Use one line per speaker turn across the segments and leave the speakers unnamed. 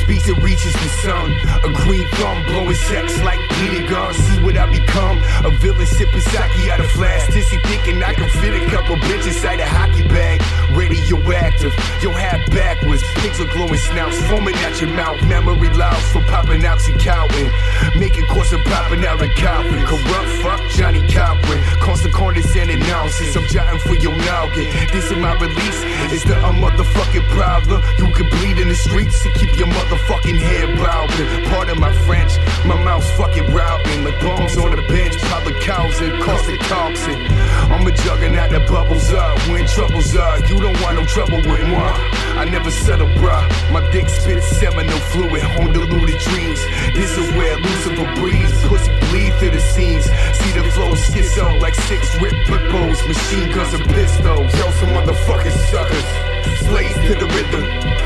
speaks, it reaches the sun. A green thumb blowing sex like bleeding guns. See what I become, a villain sipping sake out of flask. Dizzy thinking I can fit a couple bitches inside a hockey bag. Radioactive, your hat backwards. Pigs are glowing snouts, foaming at your mouth. Memory loud for popping oxycontin. Making course of popping out a coffin. Corrupt fuck Johnny Cochran. Constant corners and announces. I'm jotting for your noggin. This is my release. It's the motherfucking problem. You can bleed in the streets to keep your motherfucking head bobbing. Pardon my French, my mouth's fucking robbing. Like bombs on the bench, probably cows and caustic toxin. I'm a juggernaut that bubbles up when troubles are. You don't want no trouble with moi. I never settle, bruh. My dick spits seminal fluid on deluded dreams. This is where Lucifer breathes. Pussy bleed through the seams. See the flow schizo like 6 ripped hippos. Machine guns and pistols. Yo, some motherfucking suckers. Slaves to the rhythm.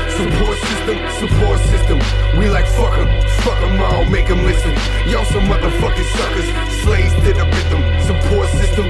Support system. We like fuck 'em all, make 'em listen. Y'all some motherfucking suckers. Slaves to the rhythm. Support system.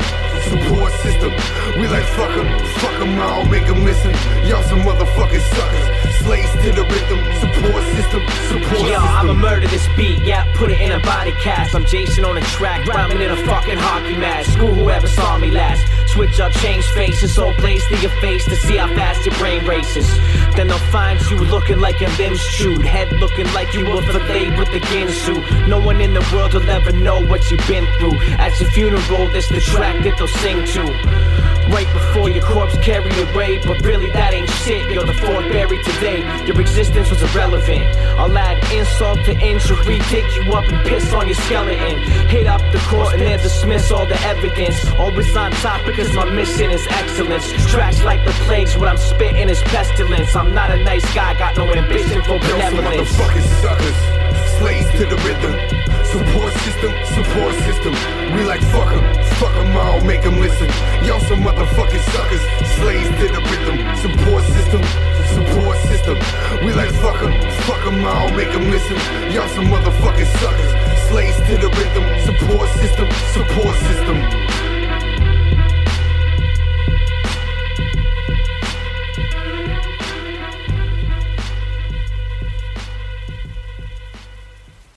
We like fuck 'em all, make 'em listen. Y'all some motherfucking suckers. Slaves to the rhythm. Support system.
Yo, I'ma murder this beat, yeah, put it in a body cast. I'm Jason on the track, rhyming in a fucking hockey mask. Screw whoever saw me last. Switch up, change faces, whole place to your face to see how fast your brain races. Then they'll find you looking like your limbs chewed, head looking like you were filleted with the Ginsu. No one in the world will ever know what you've been through. At your funeral, this the track that they'll sing to. Right before your corpse carried away, but really that ain't shit. You're the fourth buried today. Your existence was irrelevant. I'll add insult to injury, dig you up and piss on your skeleton. Hit up the court and then dismiss all the evidence. Always on top because my mission is excellence. Trash like the plagues, what I'm spitting is pestilence. I'm not a nice guy, got no ambition for benevolence.
Some motherfucking suckers, slaves to the rhythm. Support system. We like fuck 'em all, make 'em listen. Y'all some motherfucking suckers, slaves to the rhythm. Support system. We like fuck 'em all, make 'em listen. Y'all some motherfucking suckers, slaves to the rhythm. Support system.